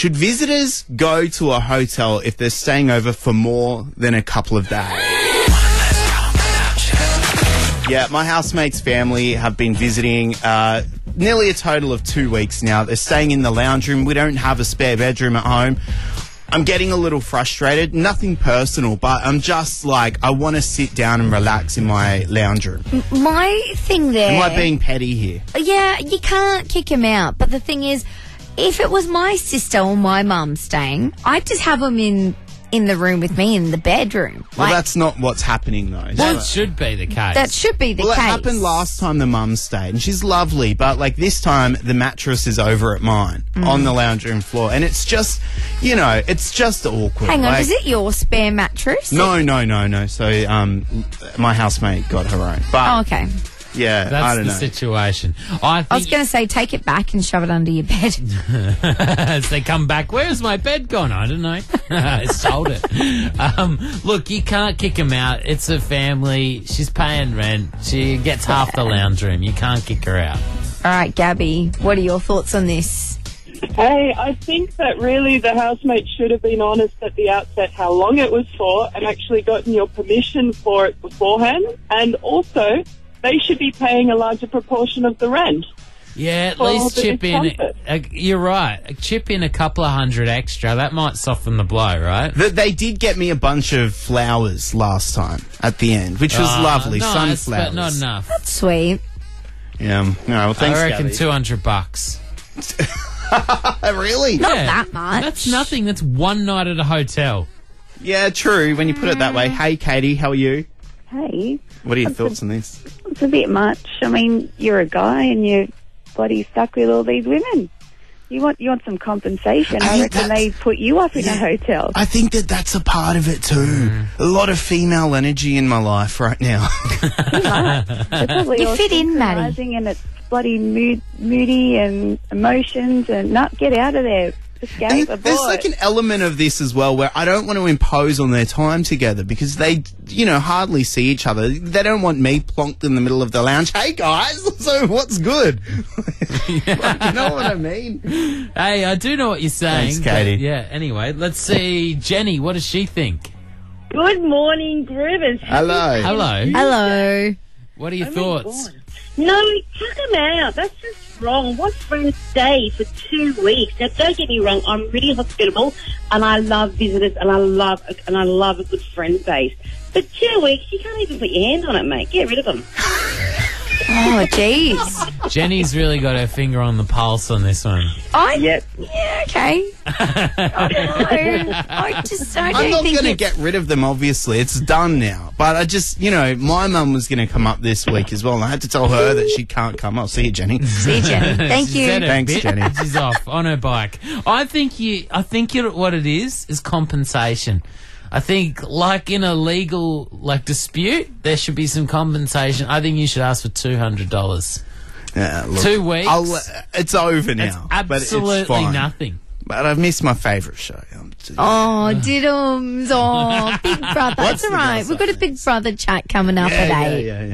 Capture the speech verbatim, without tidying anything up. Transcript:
should visitors go to a hotel if they're staying over for more than a couple of days? Yeah, my housemate's family have been visiting uh, nearly a total of two weeks now. They're staying in the lounge room. We don't have a spare bedroom at home. I'm getting a little frustrated. Nothing personal, but I'm just like, I want to sit down and relax in my lounge room. My thing there... Am I being petty here? Yeah, you can't kick him out. But the thing is, if it was my sister or my mum staying, I'd just have them in... in the room with me in the bedroom. Well, like, that's not what's happening, though. That should be the case. That should be the well, case. Well, it happened last time the mum stayed, and she's lovely, but, like, this time the mattress is over at mine Mm. on the lounge room floor, and it's just, you know, it's just awkward. Hang on, like, is it your spare mattress? No, no, no, no. So, um, my housemate got her own. But, Oh, okay. yeah, That's I don't the know. situation. I, think I was going to say, take it back and shove it under your bed. as they come back, where's my bed gone? I don't know. I sold it. Um, look, you can't kick him out. It's a family. She's paying rent. She gets half the lounge room. You can't kick her out. All right, Gabby, what are your thoughts on this? Hey, I think that really the housemate should have been honest at the outset how long it was for and actually gotten your permission for it beforehand. And also, they should be paying a larger proportion of the rent. Yeah, at For least the chip in. discomfort. Uh, you're right. Chip in a couple of hundred extra. That might soften the blow, right? Th- They did get me a bunch of flowers last time at the end, which was Ah, lovely. nice, Sunflowers. but not enough. Sweet. Yeah. No, well, thanks, I reckon Gabby. two hundred bucks. Really? Not Yeah, that much. That's nothing. That's one night at a hotel. Yeah, true, when you put it that way. Hey, Katie, how are you? Hey, What are your thoughts on this? it's a bit much. I mean, you're a guy and you're bloody stuck with all these women. You want you want some compensation. I I, think reckon that's- they put you up in Yeah. a hotel. I think that that's a part of it too. A lot of female energy in my life right now. They're probably You all fit in, Maddie. synchronising and it's bloody mood, moody and emotions and not get out of there. Escape, And there's abort. like an element of this as well where I don't want to impose on their time together because they, you know, hardly see each other. They don't want me plonked in the middle of the lounge. Hey guys, so what's good? You know what I mean? Hey, I do know what you're saying. Thanks, Katie. but yeah, anyway, let's see. Jenny, what does she think? Good morning, Groovers. Hello. Hello. Hello. What are your Oh my thoughts? God. No, chuck them out. That's just wrong. What friends stay for two weeks? Now, don't get me wrong. I'm really hospitable, and I love visitors, and I love and I love a good friend base. But two weeks, you can't even put your hand on it, mate. Get rid of them. Oh, jeez. Jenny's really got her finger on the pulse on this one. I, Yep. yeah, okay. I don't know. I just, I I'm don't not think going to it's- get rid of them, obviously. It's done now. But I just, you know, my mum was going to come up this week as well, and I had to tell her that she can't come. I'll see you, Jenny. See, Jenny. Thank She's you. at her Thanks, bit. Jenny. She's off on her bike. I think you. I think you, what it is is compensation. I think, like in a legal like dispute, there should be some compensation. I think you should ask for two hundred dollars. Yeah, look, Two weeks? I'll, uh, it's over That's now. but it's absolutely fine. nothing. But I've missed my favourite show. I'm just- Oh, diddums. Oh, Big Brother. What's It's all the right. gossip? We've got a Big Brother chat coming up yeah, at yeah, eight. yeah, yeah.